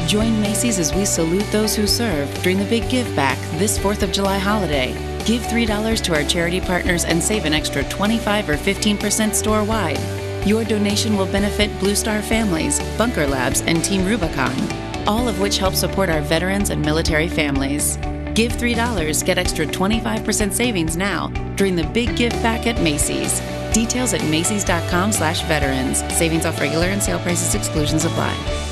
Join Macy's as we salute those who serve during the Big Give Back this 4th of July holiday. Give $3 to our charity partners and save an extra 25 or 15% store-wide. Your donation will benefit Blue Star Families, Bunker Labs, and Team Rubicon, all of which help support our veterans and military families. Give $3, get extra 25% savings now during the Big Give Back at Macy's. Details at macys.com/veterans. Savings off regular and sale prices, exclusions apply.